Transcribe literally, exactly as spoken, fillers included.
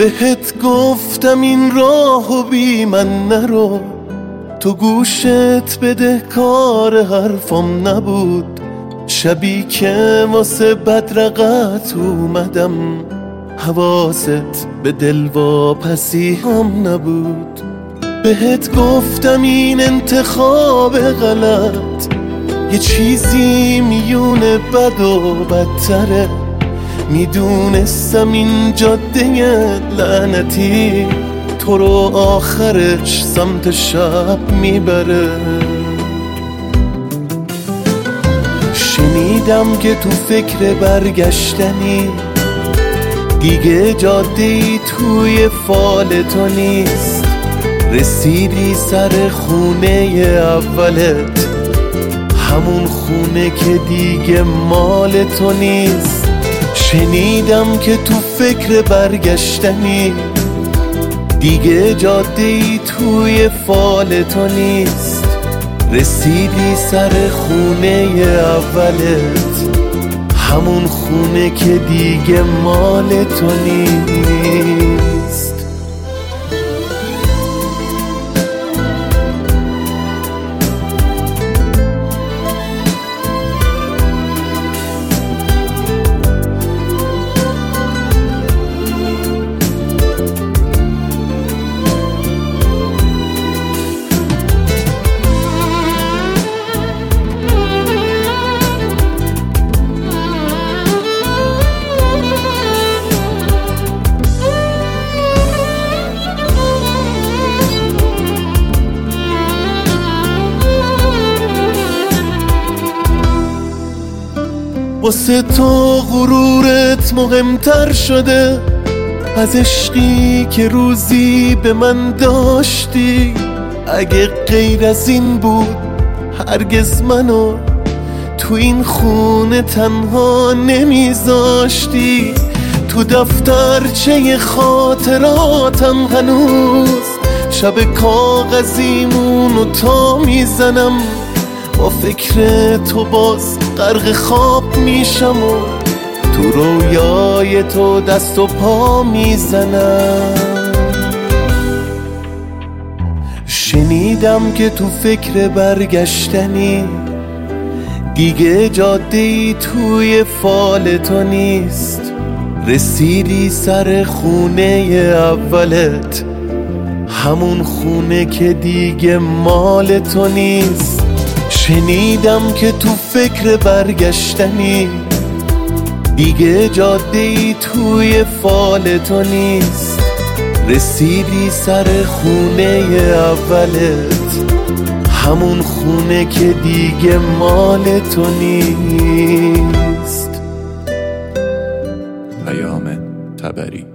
بهت گفتم این راهو بی من نرو، تو گوشت بده کار حرفم نبود. شبی که واسه بدرقت اومدم، حواست به دلواپسی هم نبود. بهت گفتم این انتخاب غلط، یه چیزی میون بد و بدتره. میدونستم این جاده لعنتی تو رو آخرش سمت شب میبره. شنیدم که تو فکر برگشتنی، دیگه جاده‌ای توی فال تو نیست. رسیدی سر خونه اولت، همون خونه که دیگه مال تو نیست. شنیدم که تو فکر برگشتنی، دیگه جاده‌ای توی فال تو نیست. رسیدی سر خونه اولت، همون خونه که دیگه مال تو نیست. واسه تو غرورت مهمتر شده از عشقی که روزی به من داشتی. اگه غیر از این بود هرگز منو تو این خونه تنها نمیذاشتی. تو دفترچه خاطراتم هنوز شب کاغذیمونو تا میزنم. با فکر تو باز غرق خواب میشم و تو رویای تو دست و پا میزنم. شنیدم که تو فکر برگشتنی، دیگه جاده‌ای توی فال تو نیست. رسیدی سر خونه اولت، همون خونه که دیگه مال تو نیست. شنیدم که تو فکر برگشتنی، دیگه جاده‌ای توی فال تو نیست. رسیدی سر خونه اولت، همون خونه که دیگه مال تو نیست. پیام تبری.